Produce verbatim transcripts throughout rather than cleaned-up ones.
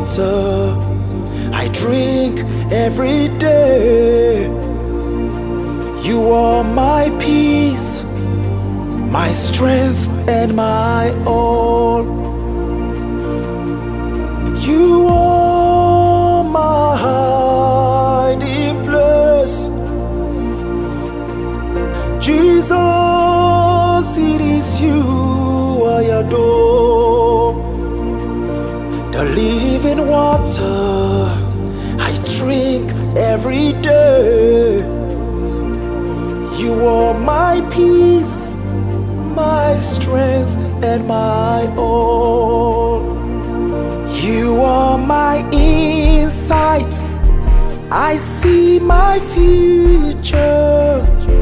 water I drink every day. You are my peace, my strength and my all. You are my hiding place. Jesus, it is you I adore. The living water I drink every day. You are my peace, my strength and my all. You are my insight, I see my future.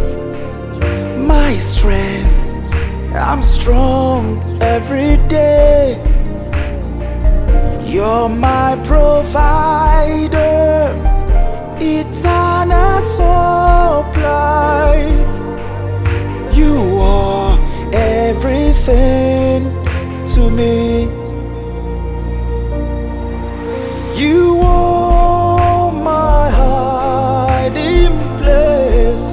My strength, I'm strong every day. You're my provider, eternal supply. You are everything to me. You are my hiding place.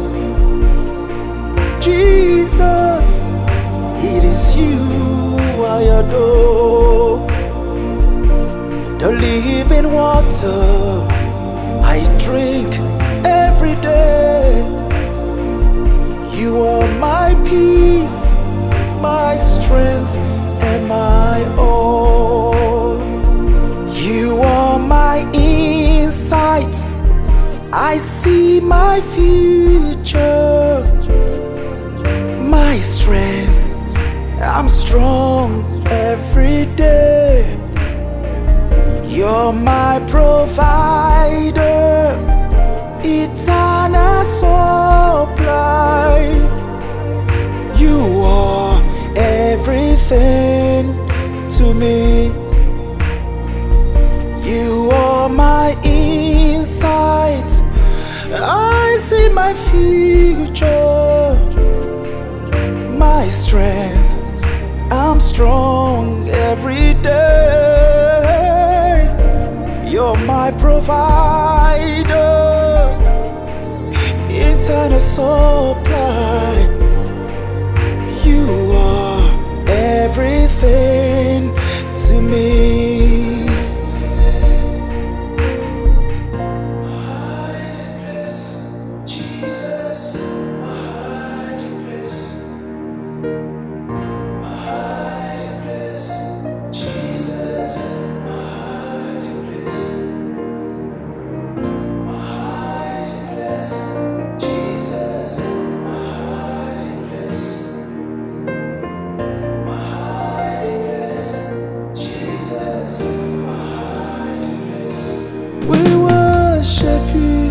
Jesus, it is you I adore. The living water I drink every day. You are my peace, my strength and my all. You are my insight, I see my future. My strength, I'm strong every day. You're my provider, eternal supply. You are everything to me. You are my insight, I see my future. My strength, I'm strong every day. You're my provider, eternal supply. You are everything to me. We worship you,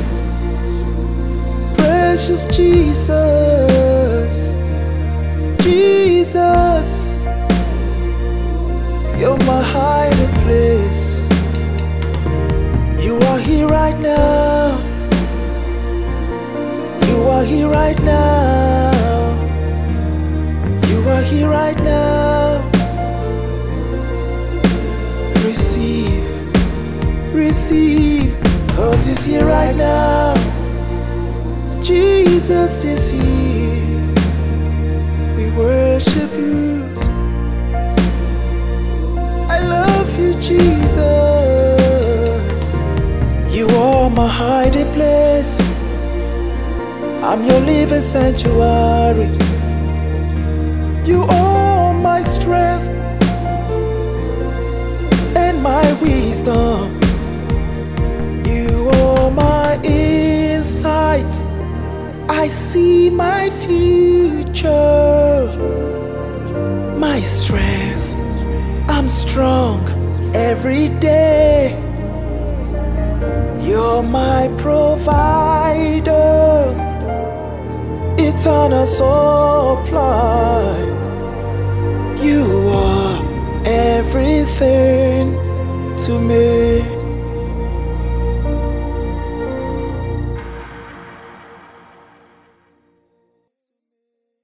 precious Jesus. Jesus, you're my hiding place. You are here right now. You are here right now. You are here right now. Receive, receive, cause he's here right now. Jesus is here. We worship you. I love you, Jesus. You are my hiding place. I'm your living sanctuary. You are my strength and my wisdom. You are my insight, I see my future. My strength, I'm strong every day. You're my provider, eternal supply. You are everything to me.